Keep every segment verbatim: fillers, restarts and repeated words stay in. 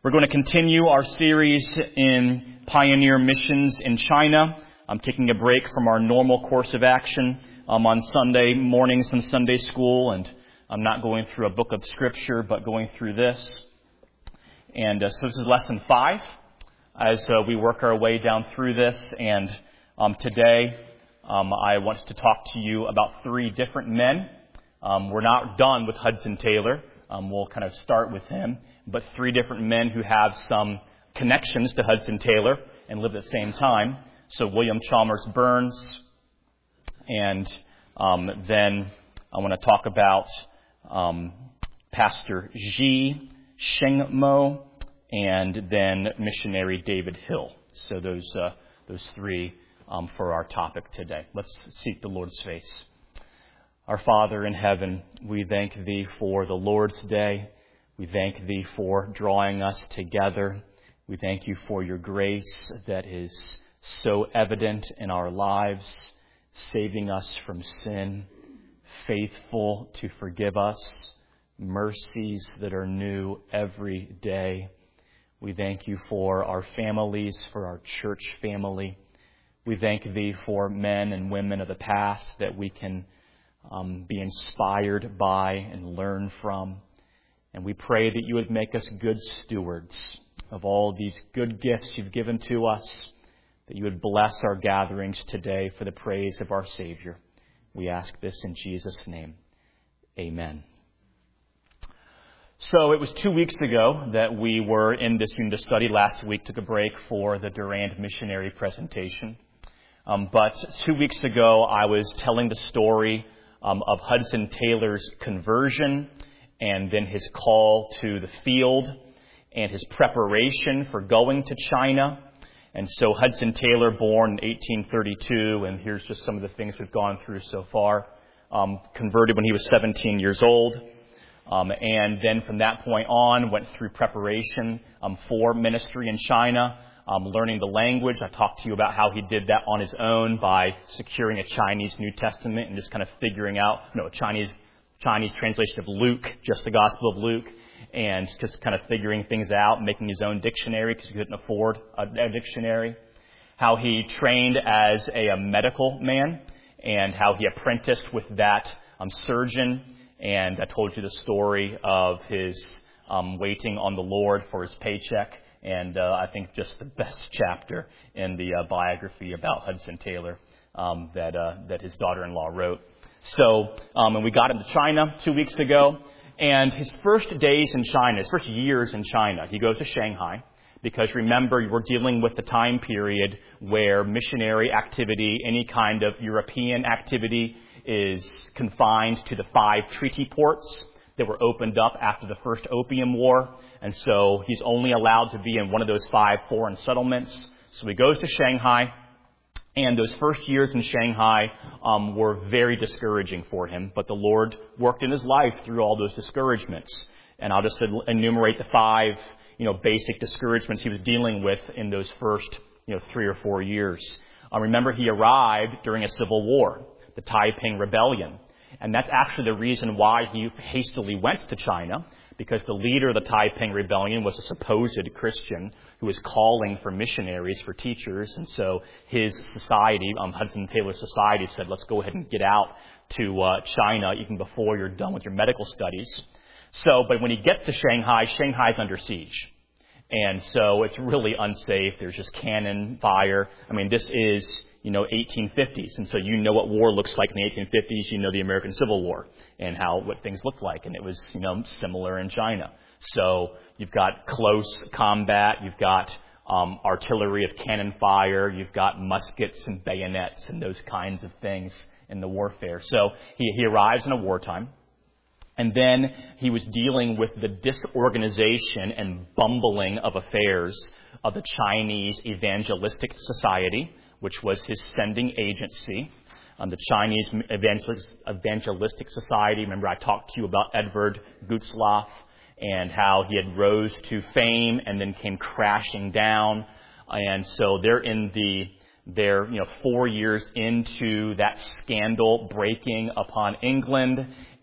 We're going to continue our series in Pioneer Missions in China. I'm taking a break from our normal course of action um, on Sunday mornings in Sunday school, and I'm not going through a book of Scripture, but going through this. And uh, so this is lesson five as uh, we work our way down through this. And um, today um, I want to talk to you about three different men. Um, we're not done with Hudson Taylor. Um, we'll kind of start with him. But three different men who have some connections to Hudson Taylor and live at the same time. So William Chalmers Burns, and um, then I want to talk about um, Pastor Ji Shengmo, and then missionary David Hill. So those uh, those three um, for our topic today. Let's seek the Lord's face. Our Father in heaven, we thank Thee for the Lord's Day. We thank Thee for drawing us together. We thank You for Your grace that is so evident in our lives, saving us from sin, faithful to forgive us, mercies that are new every day. We thank You for our families, for our church family. We thank Thee for men and women of the past that we can um, be inspired by and learn from. And we pray that You would make us good stewards of all these good gifts You've given to us, that You would bless our gatherings today for the praise of our Savior. We ask this in Jesus' name. Amen. So it was two weeks ago that we were in this unit of study. Last week took a break for the Durand missionary presentation. Um, but two weeks ago I was telling the story um, of Hudson Taylor's conversion, and then his call to the field, and his preparation for going to China. And so Hudson Taylor, born in eighteen thirty-two, and here's just some of the things we've gone through so far, um, converted when he was seventeen years old. Um, and then from that point on, went through preparation um, for ministry in China, um, learning the language. I talked to you about how he did that on his own by securing a Chinese New Testament and just kind of figuring out, no, a Chinese Chinese translation of Luke, just the Gospel of Luke, and just kind of figuring things out, making his own dictionary because he couldn't afford a, a dictionary. How he trained as a, a medical man, and how he apprenticed with that um, surgeon. And I told you the story of his um, waiting on the Lord for his paycheck. And uh, I think just the best chapter in the uh, biography about Hudson Taylor um, that uh, that his daughter-in-law wrote. So, um, and we got him to China two weeks ago. And his first days in China, his first years in China, he goes to Shanghai. Because remember, we're dealing with the time period where missionary activity, any kind of European activity, is confined to the five treaty ports that were opened up after the First Opium War. And so he's only allowed to be in one of those five foreign settlements. So he goes to Shanghai. And those first years in Shanghai um, were very discouraging for him. But the Lord worked in his life through all those discouragements. And I'll just enumerate the five, you know, basic discouragements he was dealing with in those first, you know, three or four years. Uh, remember, he arrived during a civil war, the Taiping Rebellion. And that's actually the reason why he hastily went to China, because the leader of the Taiping Rebellion was a supposed Christian who was calling for missionaries, for teachers. And so his society, um, Hudson Taylor Society, said, let's go ahead and get out to uh, China even before you're done with your medical studies. So, but when he gets to Shanghai, Shanghai's under siege. And so it's really unsafe. There's just cannon fire. I mean, this is, you know, eighteen fifties. And so you know what war looks like in the eighteen fifties. You know the American Civil War and how, what things looked like. And it was, you know, similar in China. So you've got close combat. You've got um, artillery of cannon fire. You've got muskets and bayonets and those kinds of things in the warfare. So he, he arrives in a wartime. And then he was dealing with the disorganization and bumbling of affairs of the Chinese Evangelistic Society, which was his sending agency. Um, the Chinese Evangelistic Society, remember I talked to you about Edward Gutzlaff and how he had rose to fame and then came crashing down. And so they're in the, they're, you know, four years into that scandal breaking upon England.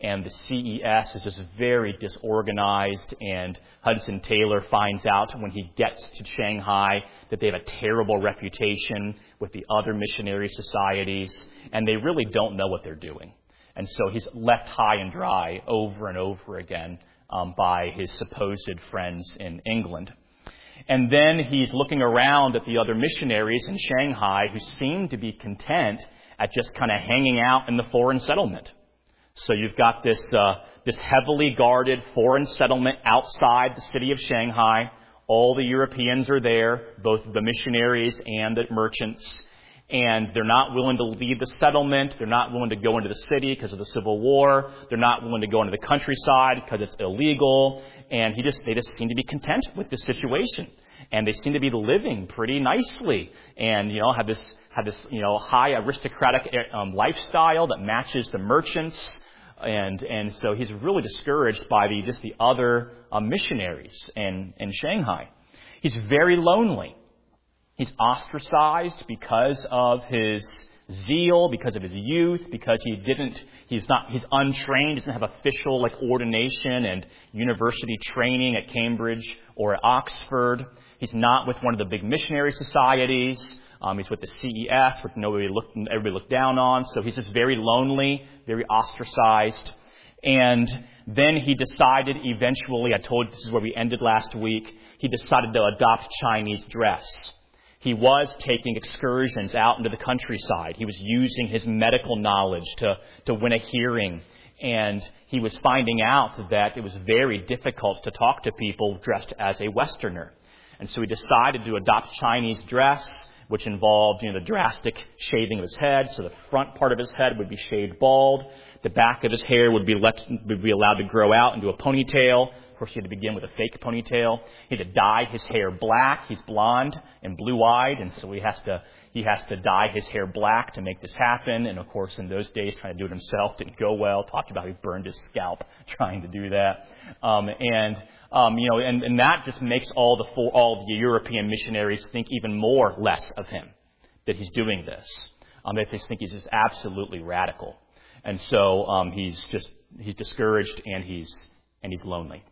and the C E S is just very disorganized, and Hudson Taylor finds out when he gets to Shanghai that they have a terrible reputation with the other missionary societies, and they really don't know what they're doing. And so he's left high and dry over and over again um, by his supposed friends in England. And then he's looking around at the other missionaries in Shanghai who seem to be content at just kind of hanging out in the foreign settlement. So you've got this uh, this heavily guarded foreign settlement outside the city of Shanghai. All the Europeans are there, both the missionaries and the merchants. And they're not willing to leave the settlement. They're not willing to go into the city because of the Civil War. They're not willing to go into the countryside because it's illegal. And he just they just seem to be content with this situation. And they seem to be living pretty nicely. And, you know, have this have this, you know, high aristocratic um, lifestyle that matches the merchants. And and so he's really discouraged by the just the other uh, missionaries in, in Shanghai. He's very lonely. He's ostracized because of his zeal, because of his youth, because he didn't, he's not, he's untrained, doesn't have official like ordination and university training at Cambridge or at Oxford. He's not with one of the big missionary societies. Um, he's with the C E S, which nobody looked, everybody looked down on. So he's just very lonely, very ostracized. And then he decided eventually, I told you this is where we ended last week, he decided to adopt Chinese dress. He was taking excursions out into the countryside. He was using his medical knowledge to, to win a hearing. And he was finding out that it was very difficult to talk to people dressed as a Westerner. And so he decided to adopt Chinese dress, which involved, you know, the drastic shaving of his head. So the front part of his head would be shaved bald. The back of his hair would be let, would be allowed to grow out into a ponytail. Of course, he had to begin with a fake ponytail. He had to dye his hair black. He's blonde and blue-eyed, and so he has to he has to dye his hair black to make this happen. And of course, in those days, trying to do it himself didn't go well. Talked about how he burned his scalp trying to do that, um, and um, you know, and, and that just makes all the four, all the European missionaries think even more less of him, that he's doing this. Um, they just think he's just absolutely radical, and so um, he's just he's discouraged and he's and he's lonely.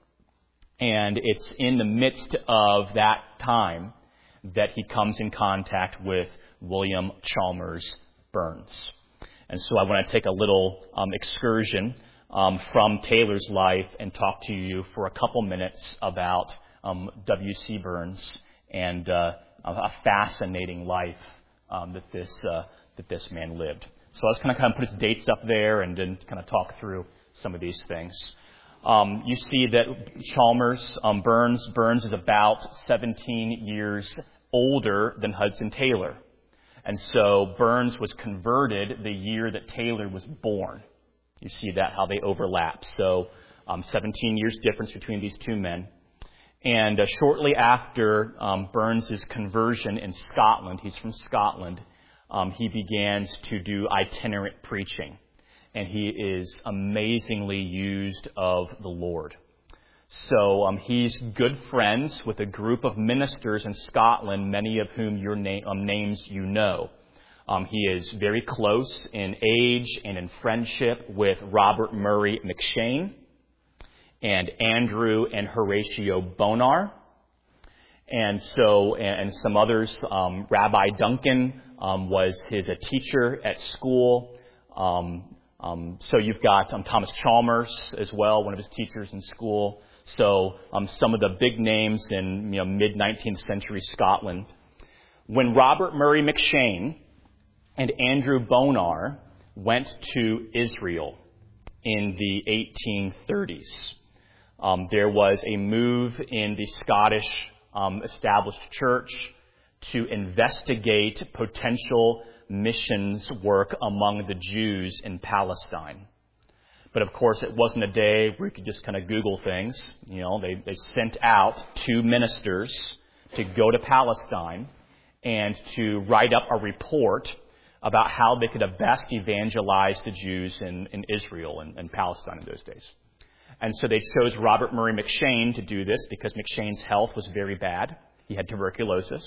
And it's in the midst of that time that he comes in contact with William Chalmers Burns. And so I want to take a little um, excursion um, from Taylor's life and talk to you for a couple minutes about um, W C Burns and uh, a fascinating life um, that this uh, that this man lived. So I was going to kind of put his dates up there and then kind of talk through some of these things. Um, you see that Chalmers, um, Burns, Burns is about seventeen years older than Hudson Taylor. And so Burns was converted the year that Taylor was born. You see that, how they overlap. So um, seventeen years difference between these two men. And uh, shortly after um, Burns' conversion in Scotland, he's from Scotland, um, he begins to do itinerant preaching. And he is amazingly used of the Lord. So um, he's good friends with a group of ministers in Scotland, many of whom your na- um, names you know. Um, he is very close in age and in friendship with Robert Murray McCheyne and Andrew and Horatio Bonar. And so, and, and some others, um, Rabbi Duncan um, was his a teacher at school. Um, Um, so you've got um, Thomas Chalmers as well, one of his teachers in school. So um, some of the big names in, you know, mid-nineteenth century Scotland. When Robert Murray McCheyne and Andrew Bonar went to Israel in the eighteen thirties, um, there was a move in the Scottish um, established church to investigate potential missions work among the Jews in Palestine. But of course, it wasn't a day where you could just kind of Google things. You know, they, they sent out two ministers to go to Palestine and to write up a report about how they could have best evangelized the Jews in, in Israel and, and Palestine in those days. And so they chose Robert Murray McCheyne to do this because McCheyne's health was very bad. He had tuberculosis.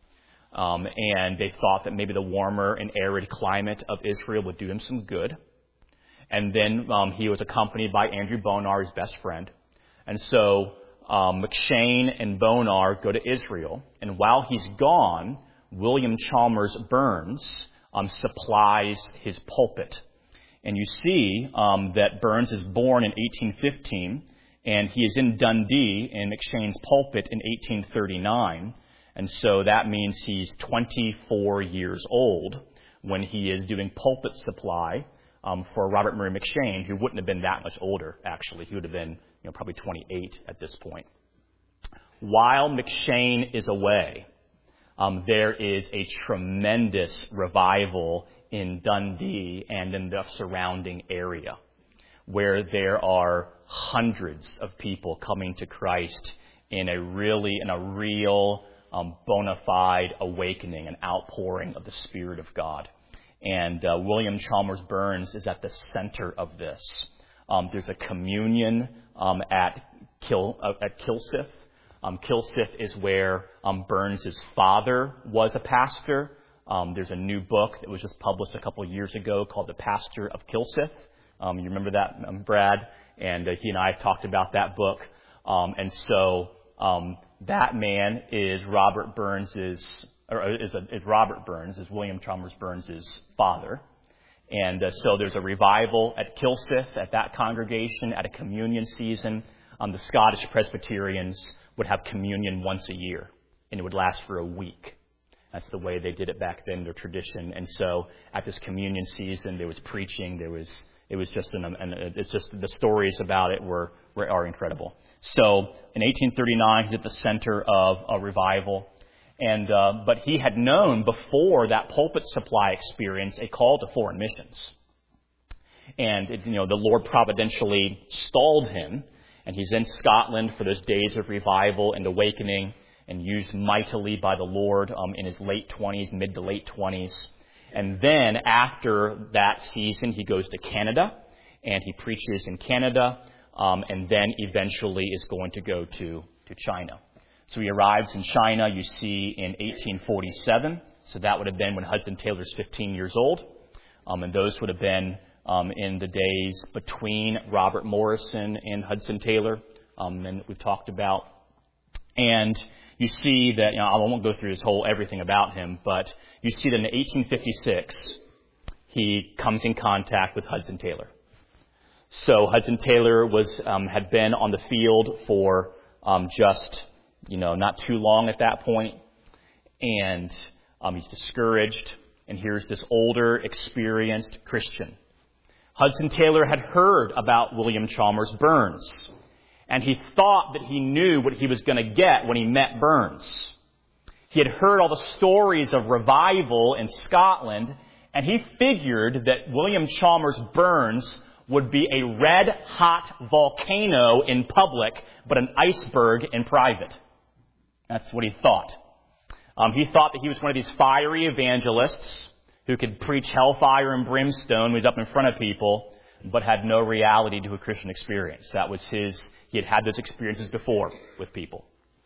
Um, and they thought that maybe the warmer and arid climate of Israel would do him some good. And then um, he was accompanied by Andrew Bonar, his best friend. And so um, McCheyne and Bonar go to Israel. And while he's gone, William Chalmers Burns um, supplies his pulpit. And you see um, that Burns is born in eighteen fifteen, and he is in Dundee in McCheyne's pulpit in eighteen thirty-nine. And so that means he's twenty-four years old when he is doing pulpit supply um, for Robert Murray McCheyne, who wouldn't have been that much older, actually. He would have been, you know, probably twenty-eight at this point. While McCheyne is away, um, there is a tremendous revival in Dundee and in the surrounding area, where there are hundreds of people coming to Christ in a really, in a real, um, bona fide awakening, an outpouring of the Spirit of God. And uh, William Chalmers Burns is at the center of this. Um, there's a communion um, at Kil, uh, at Kilsyth. Um, Kilsyth is where um, Burns' father was a pastor. Um, there's a new book that was just published a couple of years ago called The Pastor of Kilsyth. Um, you remember that, um, Brad? And uh, he and I have talked about that book. Um, and so um, that man is Robert Burns's, or is, a, is Robert Burns, is William Chalmers Burns's father. And uh, so there's a revival at Kilsyth, at that congregation, at a communion season. Um, the Scottish Presbyterians would have communion once a year, and it would last for a week. That's the way they did it back then, their tradition. And so at this communion season, there was preaching, there was, it was just, an, an it's just, the stories about it were, were, are incredible. So in eighteen thirty-nine, he's at the center of a revival. And, uh, but he had known before that pulpit supply experience a call to foreign missions. And, it, you know, the Lord providentially stalled him, and he's in Scotland for those days of revival and awakening, and used mightily by the Lord um, in his late twenties, mid to late twenties. And then after that season, he goes to Canada, and he preaches in Canada, um, and then eventually is going to go to, to China. So he arrives in China, you see, in eighteen forty-seven. So that would have been when Hudson Taylor's fifteen years old. Um, and those would have been um, in the days between Robert Morrison and Hudson Taylor, um, and we've talked about. And you see that, you know, I won't go through his whole everything about him, but you see that in eighteen fifty-six, he comes in contact with Hudson Taylor. So Hudson Taylor was um, had been on the field for um, just, you know, not too long at that point, and um, he's discouraged. And here's this older, experienced Christian. Hudson Taylor had heard about William Chalmers Burns, and he thought that he knew what he was going to get when he met Burns. He had heard all the stories of revival in Scotland, and he figured that William Chalmers Burns would be a red-hot volcano in public, but an iceberg in private. That's what he thought. Um, he thought that he was one of these fiery evangelists who could preach hellfire and brimstone when he was up in front of people, but had no reality to a Christian experience. That was his, he had had those experiences before with people.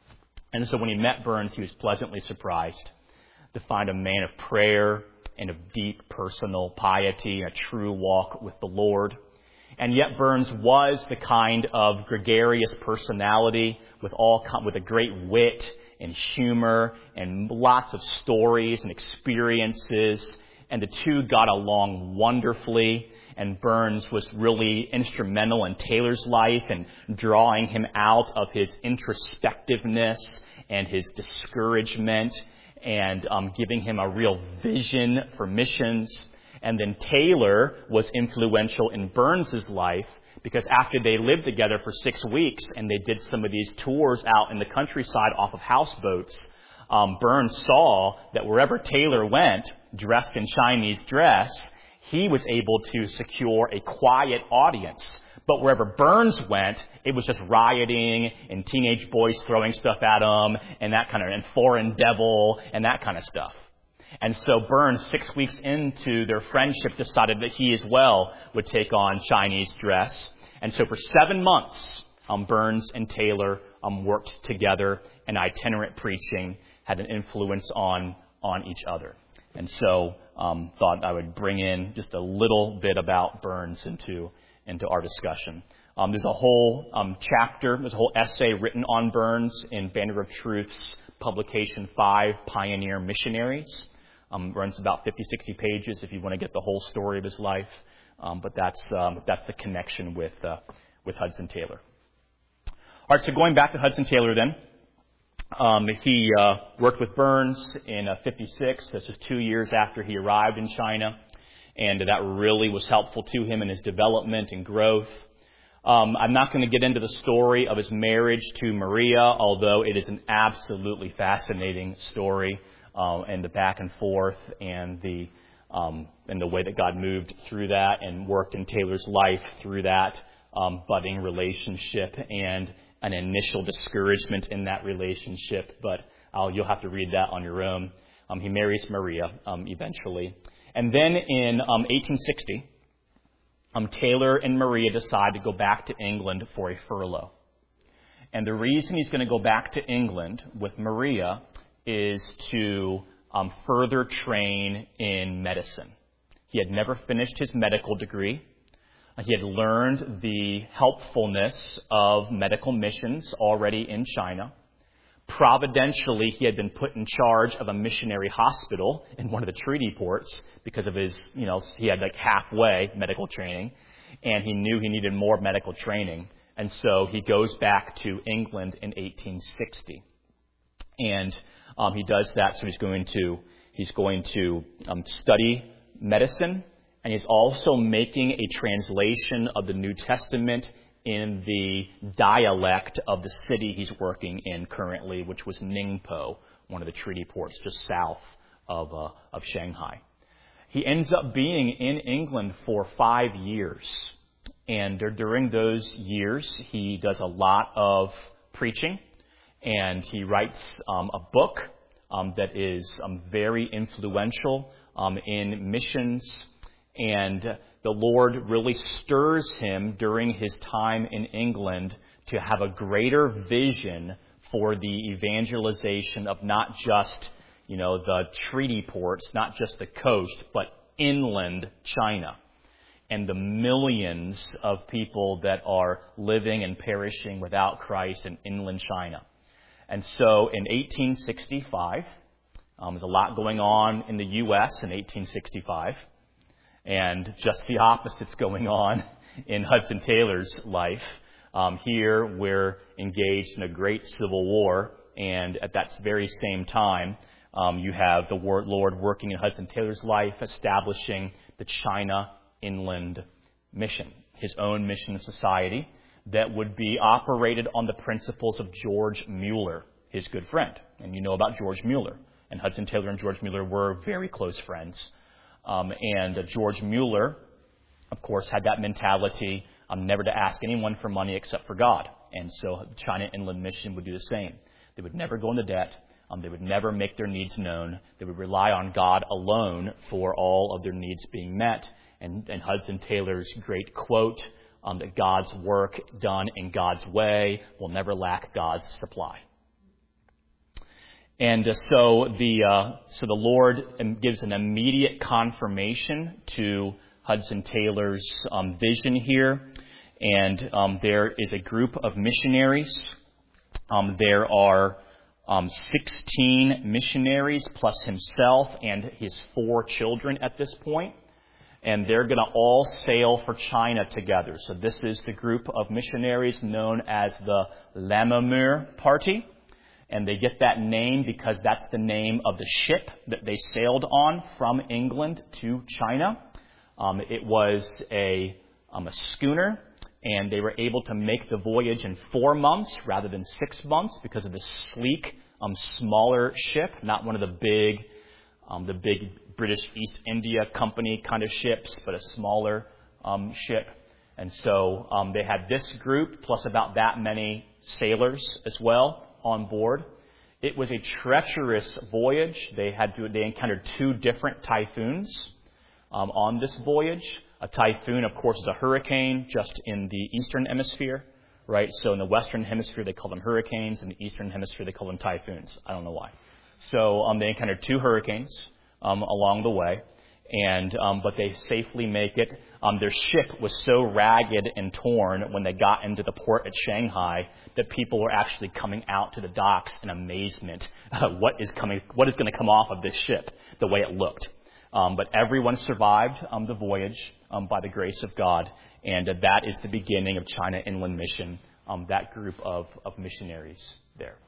And so when he met Burns, he was pleasantly surprised to find a man of prayer and of deep personal piety, a true walk with the Lord. And yet Burns was the kind of gregarious personality with all with a great wit and humor and lots of stories and experiences. And the two got along wonderfully. And Burns was really instrumental in Taylor's life and drawing him out of his introspectiveness and his discouragement and um, giving him a real vision for missions. And then Taylor was influential in Burns' life because after they lived together for six weeks and they did some of these tours out in the countryside off of houseboats, um, Burns saw that wherever Taylor went, dressed in Chinese dress, he was able to secure a quiet audience. But wherever Burns went, it was just rioting and teenage boys throwing stuff at him and that kind of, and foreign devil and that kind of stuff. And so Burns, six weeks into their friendship, decided that he as well would take on Chinese dress. And so for seven months, um, Burns and Taylor um, worked together, and itinerant preaching had an influence on, on each other. And so um, thought I would bring in just a little bit about Burns into, into our discussion. Um, there's a whole um, chapter, there's a whole essay written on Burns in Banner of Truth's publication five, Pioneer Missionaries. Um, runs about fifty, sixty pages if you want to get the whole story of his life. Um, but that's um, that's the connection with uh, with Hudson Taylor. All right, so going back to Hudson Taylor then. Um, he uh, worked with Burns in uh, fifty-six. This was two years after he arrived in China. And that really was helpful to him in his development and growth. Um, I'm not going to get into the story of his marriage to Maria, although it is an absolutely fascinating story, uh, and the back and forth and the um, and the way that God moved through that and worked in Taylor's life through that um, budding relationship and an initial discouragement in that relationship. But I'll, you'll have to read that on your own. Um, he marries Maria um, eventually. And then in um, eighteen sixty, Um, Taylor and Maria decide to go back to England for a furlough. And the reason he's going to go back to England with Maria is to um, further train in medicine. He had never finished his medical degree. He had learned the helpfulness of medical missions already in China. Providentially, he had been put in charge of a missionary hospital in one of the treaty ports because of his, you know, he had like halfway medical training, and he knew he needed more medical training. And so he goes back to England in eighteen sixty. And um, he does that, so he's going to, he's going to um, study medicine, and he's also making a translation of the New Testament in the dialect of the city he's working in currently, which was Ningpo, one of the treaty ports just south of uh, of Shanghai. He ends up being in England for five years. And during those years, he does a lot of preaching, and he writes um, a book um, that is um, very influential um, in missions. And the Lord really stirs him during his time in England to have a greater vision for the evangelization of not just, you know, the treaty ports, not just the coast, but inland China and the millions of people that are living and perishing without Christ in inland China. And so in eighteen sixty-five, um, there's a lot going on in the U S in eighteen sixty-five. And just the opposite's going on in Hudson Taylor's life. Um, here, we're engaged in a great civil war, and at that very same time, um, you have the Lord working in Hudson Taylor's life, establishing the China Inland Mission, his own mission society that would be operated on the principles of George Mueller, his good friend. And you know about George Mueller. And Hudson Taylor and George Mueller were very close friends. Um, and uh, George Mueller, of course, had that mentality um, never to ask anyone for money except for God. And so the China Inland Mission would do the same. They would never go into debt. Um, they would never make their needs known. They would rely on God alone for all of their needs being met. And, and Hudson Taylor's great quote, um, that God's work done in God's way will never lack God's supply. And uh, so the uh, so the Lord gives an immediate confirmation to Hudson Taylor's um, vision here, and um, there is a group of missionaries. Um, there are um, sixteen missionaries plus himself and his four children at this point, and they're going to all sail for China together. So this is the group of missionaries known as the Lammermuir Party. And they get that name because that's the name of the ship that they sailed on from England to China. Um, it was a, um, a schooner, and they were able to make the voyage in four months rather than six months because of the sleek, um, smaller ship, not one of the big, um, the big British East India Company kind of ships, but a smaller um, ship. And so um, they had this group plus about that many sailors as well on board. It was a treacherous voyage. They had to, they encountered two different typhoons um, on this voyage. A typhoon, of course, is a hurricane just in the eastern hemisphere, right? So in the western hemisphere, they call them hurricanes. In the eastern hemisphere, they call them typhoons. I don't know why. So um, they encountered two hurricanes. um, along the way. And um, but they safely make it. Um, their ship was so ragged and torn when they got into the port at Shanghai that people were actually coming out to the docks in amazement. Uh, what is coming? What is going to come off of this ship? The way it looked. Um, but everyone survived um, the voyage um, by the grace of God, and uh, that is the beginning of China Inland Mission. Um, that group of, of missionaries there.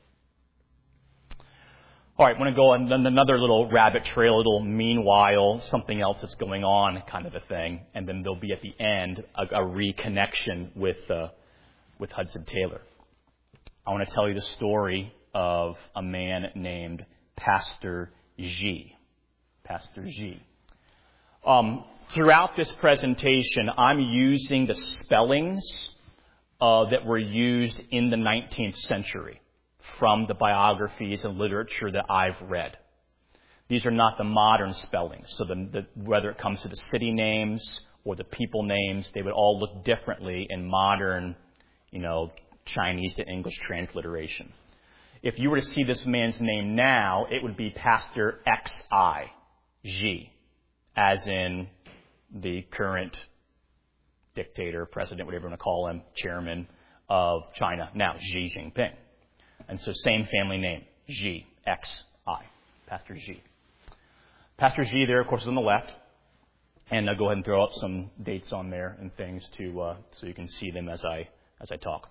All right, I want to go on another little rabbit trail, a little meanwhile, something else that's going on kind of a thing. And then there'll be at the end a, a reconnection with uh, with Hudson Taylor. I want to tell you the story of a man named Pastor Xi. Pastor Xi. Um, throughout this presentation, I'm using the spellings uh, that were used in the nineteenth century. From the biographies and literature that I've read. These are not the modern spellings. So the, the, whether it comes to the city names or the people names, they would all look differently in modern, you know, Chinese to English transliteration. If you were to see this man's name now, it would be Pastor X I, Xi, as in the current dictator, president, whatever you want to call him, chairman of China, now Xi Jinping. And so same family name, Xi, X I, Pastor Xi. Pastor Xi there, of course, is on the left. And I'll go ahead and throw up some dates on there and things to uh, so you can see them as I as I talk.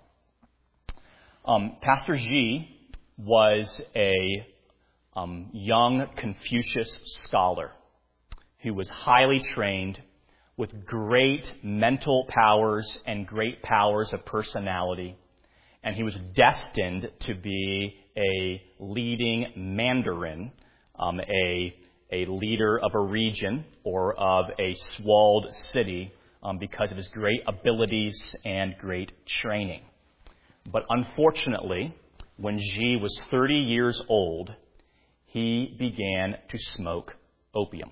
Um, Pastor Xi was a um, young Confucius scholar who was highly trained with great mental powers and great powers of personality. And he was destined to be a leading Mandarin, um, a, a leader of a region or of a walled city um, because of his great abilities and great training. But unfortunately, when Xi was thirty years old, he began to smoke opium.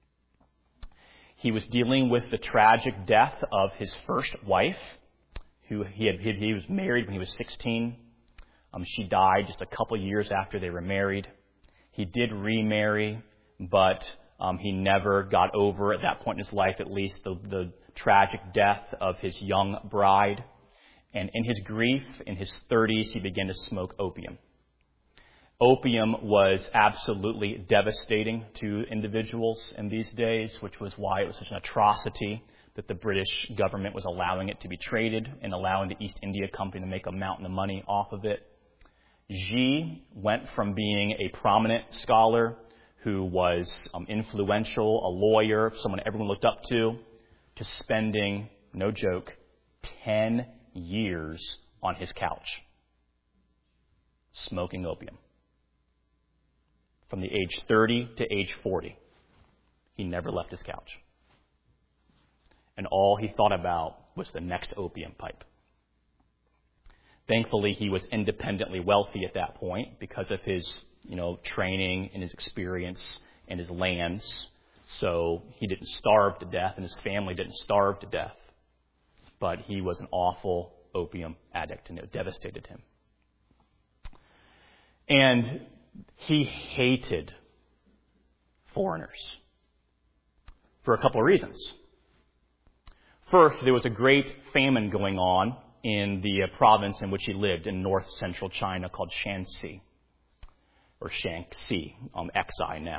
He was dealing with the tragic death of his first wife, who he had he was married when he was sixteen. Um, she died just a couple years after they were married. He did remarry, but um, he never got over, at that point in his life at least, the, the tragic death of his young bride. And in his grief, in his thirties, he began to smoke opium. Opium was absolutely devastating to individuals in these days, which was why it was such an atrocity that the British government was allowing it to be traded and allowing the East India Company to make a mountain of money off of it. Xi went from being a prominent scholar who was um, influential, a lawyer, someone everyone looked up to, to spending, no joke, ten years on his couch, smoking opium. From the age thirty to age forty, he never left his couch. And all he thought about was the next opium pipe. Thankfully, he was independently wealthy at that point because of his, you know, training and his experience and his lands. So he didn't starve to death, and his family didn't starve to death. But he was an awful opium addict, and it devastated him. And he hated foreigners for a couple of reasons. First, there was a great famine going on in the uh, province in which he lived in north central China called Shanxi, or Shaanxi, um, X I now.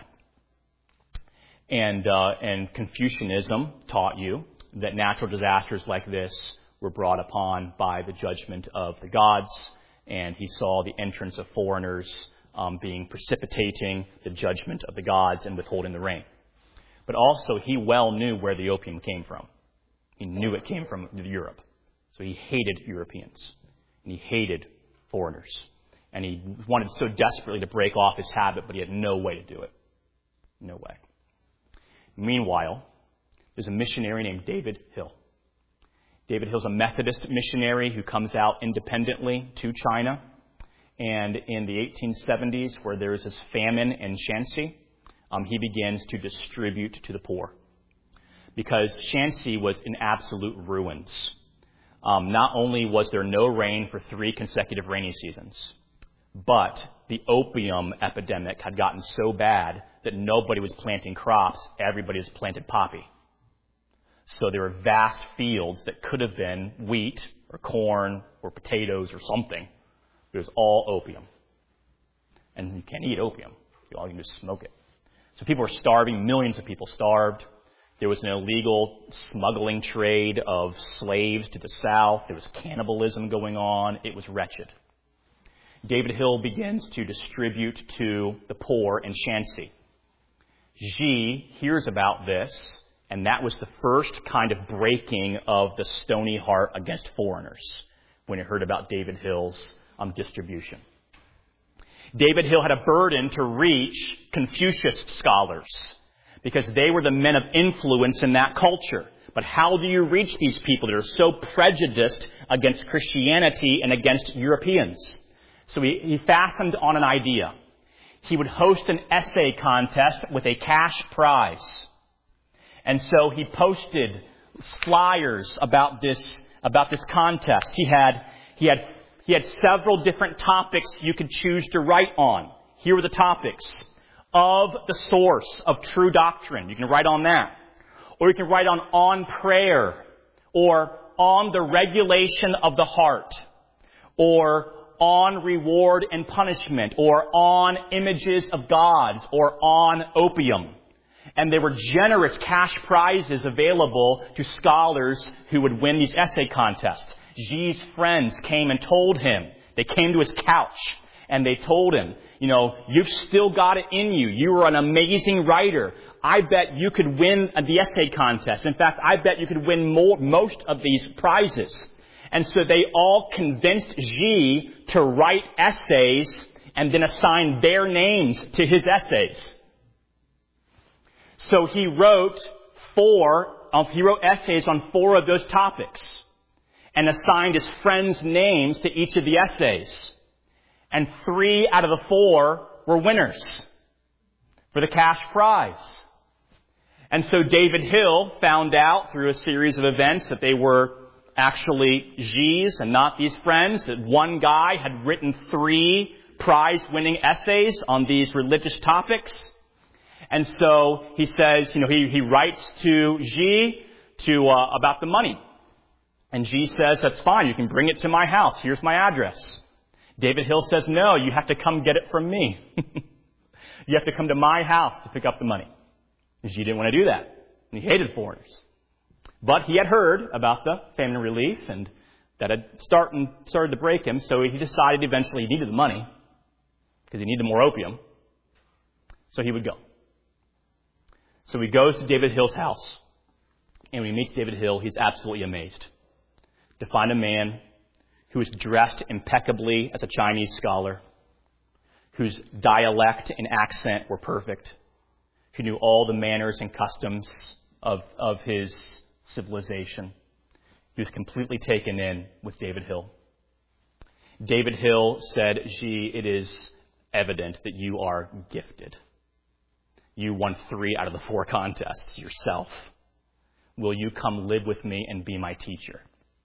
And, uh, and Confucianism taught you that natural disasters like this were brought upon by the judgment of the gods, and he saw the entrance of foreigners um, being precipitating the judgment of the gods and withholding the rain. But also, he well knew where the opium came from. He knew it came from Europe. So he hated Europeans. And he hated foreigners. And he wanted so desperately to break off his habit, but he had no way to do it. No way. Meanwhile, there's a missionary named David Hill. David Hill's a Methodist missionary who comes out independently to China. And in the eighteen seventies, where there was this famine in Shanxi, um, he begins to distribute to the poor. Because Shanxi was in absolute ruins. Um, not only was there no rain for three consecutive rainy seasons, But the opium epidemic had gotten so bad that nobody was planting crops. Everybody was planted poppy. So there were vast fields that could have been wheat or corn or potatoes or something. It was all opium. And you can't eat opium. You all can just smoke it. So people were starving. Millions of people starved. There was an illegal smuggling trade of slaves to the south. There was cannibalism going on. It was wretched. David Hill begins to distribute to the poor in Shanxi. Xi hears about this, and that was the first kind of breaking of the stony heart against foreigners when he heard about David Hill's um, distribution. David Hill had a burden to reach Confucius scholars because they were the men of influence in that culture. But how do you reach these people that are so prejudiced against Christianity and against Europeans? So he, he fastened on an idea. He would host an essay contest with a cash prize. And so he posted flyers about this, about this contest. He had, he had, he had several different topics you could choose to write on. Here were the topics. Of the source of true doctrine. You can write on that. Or you can write on on prayer. Or on the regulation of the heart. Or on reward and punishment, or on images of gods, or on opium. And there were generous cash prizes available to scholars who would win these essay contests. Xi's friends came and told him. They came to his couch and they told him, you know, you've still got it in you. You are an amazing writer. I bet you could win the essay contest. In fact, I bet you could win more, most of these prizes. And so they all convinced Xi to write essays and then assign their names to his essays. So he wrote four, um, he wrote essays on four of those topics and assigned his friends' names to each of the essays. And three out of the four were winners for the cash prize. And so David Hill found out through a series of events that they were actually Xi's and not these friends, that one guy had written three prize-winning essays on these religious topics. And so he says, you know, he, he writes to Xi to, uh, about the money. And Xi says, that's fine, you can bring it to my house, here's my address. David Hill says, no, you have to come get it from me. You have to come to my house to pick up the money. And Xi didn't want to do that. And he hated foreigners. But he had heard about the famine relief and that had started, started to break him, so he decided eventually he needed the money because he needed more opium. So he would go. So he goes to David Hill's house, and when he meets David Hill, he's absolutely amazed to find a man who is dressed impeccably as a Chinese scholar, whose dialect and accent were perfect, who knew all the manners and customs of, of his civilization. He was completely taken in with David Hill. David Hill said, Xi, it is evident that you are gifted. You won three out of the four contests yourself. Will you come live with me and be my teacher?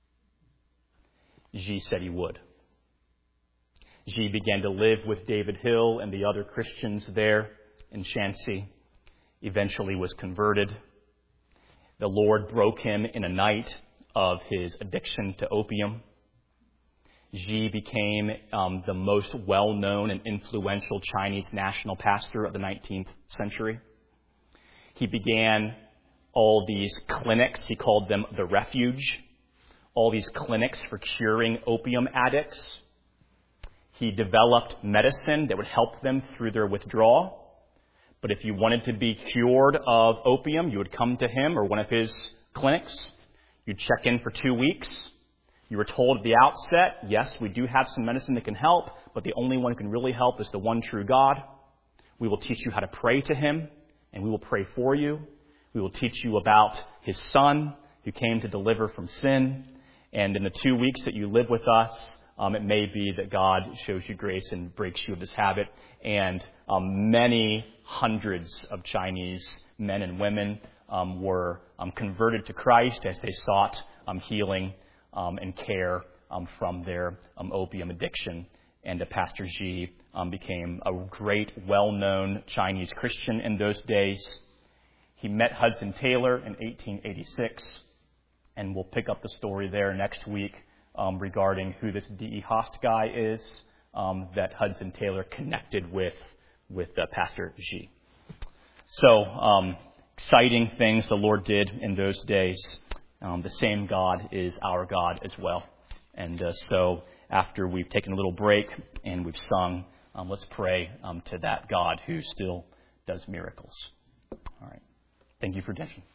Xi said he would. Xi began to live with David Hill and the other Christians there in Shanxi. Eventually was converted. The Lord broke him in a night of his addiction to opium. Xi became um, the most well-known and influential Chinese national pastor of the nineteenth century. He began all these clinics. He called them the Refuge. All these clinics for curing opium addicts. He developed medicine that would help them through their withdrawal. But if you wanted to be cured of opium, you would come to him or one of his clinics. You'd check in for two weeks. You were told at the outset, yes, we do have some medicine that can help, but the only one who can really help is the one true God. We will teach you how to pray to him, and we will pray for you. We will teach you about his Son, who came to deliver from sin. And in the two weeks that you live with us, um, it may be that God shows you grace and breaks you of this habit. And um, many hundreds of Chinese men and women um, were um, converted to Christ as they sought um, healing um, and care um, from their um, opium addiction. and uh, Pastor Xi um, became a great, well-known Chinese Christian in those days. He met Hudson Taylor in eighteen eighty-six, and we'll pick up the story there next week um, regarding who this D E Haast guy is um, that Hudson Taylor connected with with uh, Pastor Xi. So, um, exciting things the Lord did in those days. Um, the same God is our God as well. And uh, so, after we've taken a little break and we've sung, um, let's pray um, to that God who still does miracles. All right. Thank you for attention.